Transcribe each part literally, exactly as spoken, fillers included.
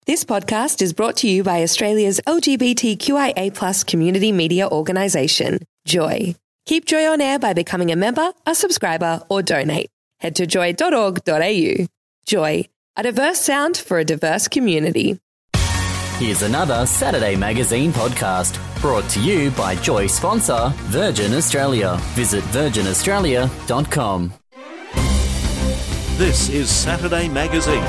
This podcast is brought to you by Australia's L G B T Q I A plus community media organisation, Joy. Keep Joy on air by becoming a member, a subscriber or donate. Head to joy dot org dot a u. Joy, a diverse sound for a diverse community. Here's another Saturday Magazine podcast brought to you by Joy sponsor Virgin Australia. Visit virgin australia dot com. This is Saturday Magazine.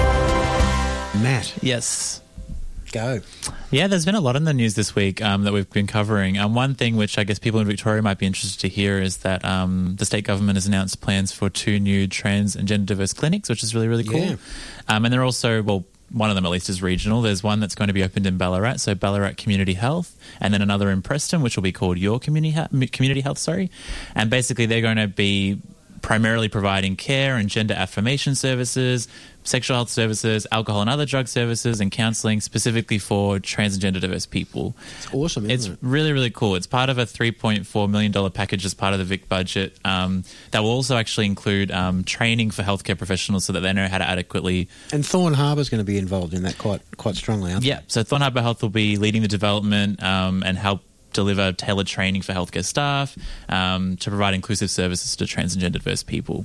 Matt. Yes. Go. Yeah, there's been a lot in the news this week um, that we've been covering. Um, one thing which I guess people in Victoria might be interested to hear is that um, the state government has announced plans for two new trans and gender diverse clinics, which is really, really cool. Yeah. Um, and they're also, well, one of them at least is regional. There's one that's going to be opened in Ballarat, so Ballarat Community Health, and then another in Preston, which will be called Your Community, he- Community Health. Sorry, And basically they're going to be primarily providing care and gender affirmation services, sexual health services, alcohol and other drug services, and counselling specifically for trans and gender diverse people. It's awesome, isn't it's it? It's really, really cool. It's part of a three point four million dollars package as part of the Vic budget um, that will also actually include um, training for healthcare professionals so that they know how to adequately... And Thorn Harbour's going to be involved in that quite quite strongly, aren't they? Yeah, so Thorn Harbour Health will be leading the development um, and help deliver tailored training for healthcare staff um, to provide inclusive services to trans and gender diverse people.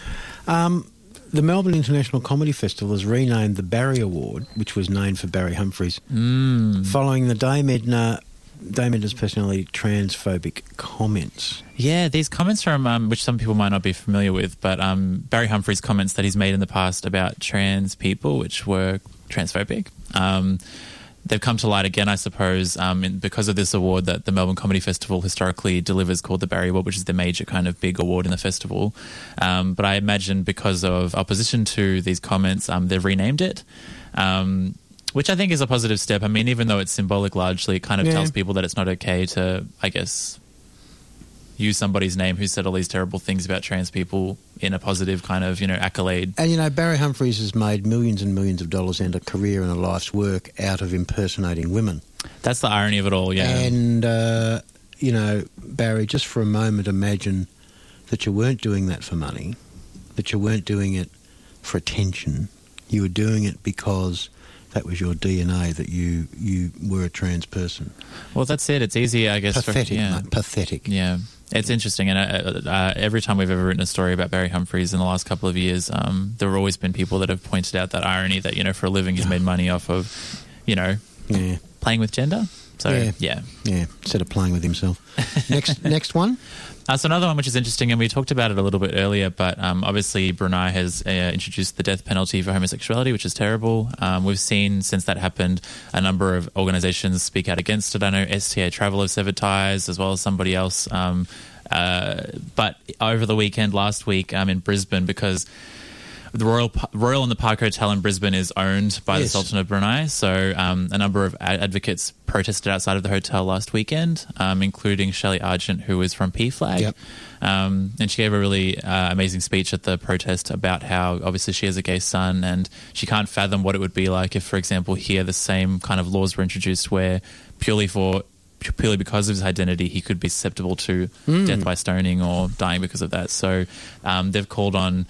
Um, the Melbourne International Comedy Festival has renamed the Barry Award, which was named for Barry Humphries, mm. following the Dame Edna, Dame Edna's personality transphobic comments. Yeah, these comments from, um, which some people might not be familiar with, but um, Barry Humphries' comments that he's made in the past about trans people, which were transphobic. Um They've come to light again, I suppose, um, in, because of this award that the Melbourne Comedy Festival historically delivers called the Barry Award, which is the major kind of big award in the festival. Um, but I imagine because of opposition to these comments, um, they've renamed it, um, which I think is a positive step. I mean, even though it's symbolic largely, it kind of yeah. tells people that it's not okay to, I guess, use somebody's name who said all these terrible things about trans people in a positive kind of, you know, accolade. And, you know, Barry Humphries has made millions and millions of dollars and a career and a life's work out of impersonating women. That's the irony of it all, yeah. And, uh, you know, Barry, just for a moment imagine that you weren't doing that for money, that you weren't doing it for attention. You were doing it because that was your D N A, that you, you were a trans person. Well, that's it. It's easy, I guess. Pathetic, for, yeah. mate, pathetic. Yeah. It's interesting, and uh, uh, every time we've ever written a story about Barry Humphries in the last couple of years, um, there have always been people that have pointed out that irony that, you know, for a living he's made money off of, you know, yeah. playing with gender. So, yeah. Yeah. Yeah, instead of playing with himself. Next next one. Uh, so another one which is interesting, and we talked about it a little bit earlier, but um, obviously Brunei has uh, introduced the death penalty for homosexuality, which is terrible. Um, we've seen since that happened a number of organisations speak out against it. I know S T A Travel have severed ties, as well as somebody else. Um, uh, but over the weekend, last week um, in Brisbane, because the Royal Royal and the Park Hotel in Brisbane is owned by yes. the Sultan of Brunei, so um, a number of advocates protested outside of the hotel last weekend, um, including Shelley Argent, who is from P Flag. Yep. Um, and she gave a really uh, amazing speech at the protest about how obviously she has a gay son and she can't fathom what it would be like if, for example, here the same kind of laws were introduced where purely for purely because of his identity he could be susceptible to mm. death by stoning or dying because of that. So um, they've called on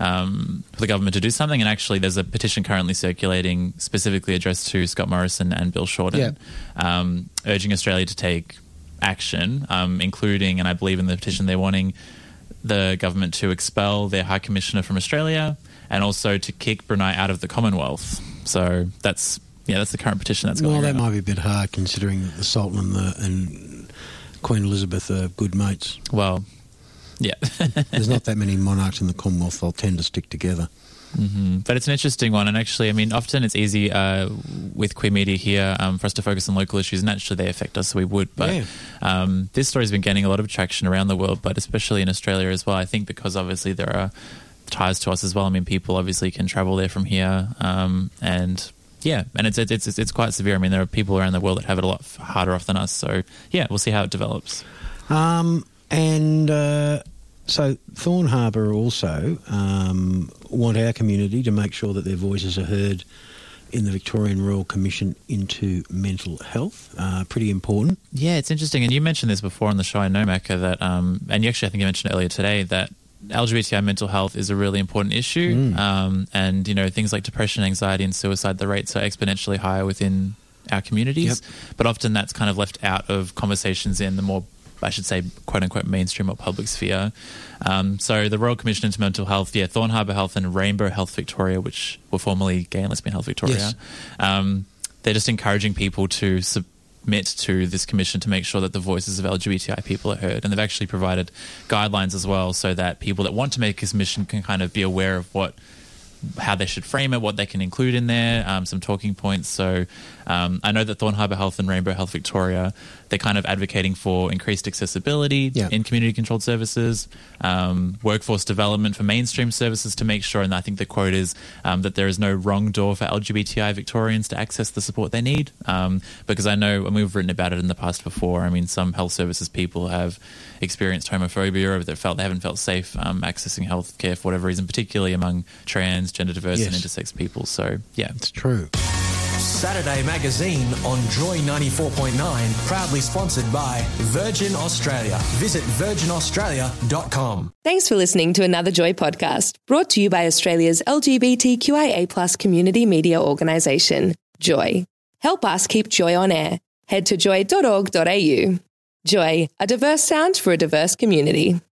Um, for the government to do something, and actually there's a petition currently circulating specifically addressed to Scott Morrison and Bill Shorten, yeah. um, urging Australia to take action, um, including, and I believe in the petition they're wanting the government to expel their High Commissioner from Australia and also to kick Brunei out of the Commonwealth. So that's yeah, that's the current petition that's going on. Well, that around. might be a bit hard considering that the Sultan and, the, and Queen Elizabeth are good mates. Well, yeah. There's not that many monarchs in the Commonwealth. They'll tend to stick together. Mm-hmm. But it's an interesting one, and actually, I mean, often it's easy uh, with queer media here um, for us to focus on local issues, and naturally they affect us, so we would. But yeah. um, this story's been gaining a lot of traction around the world, but especially in Australia as well. I think because obviously there are ties to us as well. I mean, people obviously can travel there from here, um, and yeah, and it's it's it's it's quite severe. I mean, there are people around the world that have it a lot harder off than us. So yeah, we'll see how it develops. Um, and. Uh So Thorn Harbour also um, want our community to make sure that their voices are heard in the Victorian Royal Commission into Mental Health. Uh, pretty important. Yeah, it's interesting. And you mentioned this before on the show, I know, Macca, that, um, and you actually, I think you mentioned earlier today, that L G B T I mental health is a really important issue. Mm. Um, and, you know, things like depression, anxiety and suicide, the rates are exponentially higher within our communities. Yep. But often that's kind of left out of conversations in the more, I should say, quote unquote, mainstream or public sphere. Um, so the Royal Commission into Mental Health, yeah, Thorn Harbour Health and Rainbow Health Victoria, which were formerly Gay and Lesbian Health Victoria, Yes. um, they're just encouraging people to submit to this commission to make sure that the voices of L G B T I people are heard. And they've actually provided guidelines as well so that people that want to make a submission can kind of be aware of what how they should frame it, what they can include in there, um, some talking points. So um, I know that Thorn Harbour Health and Rainbow Health Victoria, they're kind of advocating for increased accessibility Yeah. in community-controlled services, um, workforce development for mainstream services to make sure, and I think the quote is um, that there is no wrong door for L G B T I Victorians to access the support they need. Um, because I know, and we've written about it in the past before, I mean, some health services people have experienced homophobia or they felt they haven't felt safe um, accessing health care for whatever reason, particularly among trans, gender diverse Yes. and intersex people. So, yeah. It's true. Saturday Magazine on Joy ninety-four point nine, proudly sponsored by Virgin Australia. Visit virgin australia dot com. Thanks for listening to another Joy podcast, brought to you by Australia's L G B T Q I A plus community media organisation, Joy. Help us keep Joy on air. Head to joy dot org dot a u. Joy, a diverse sound for a diverse community.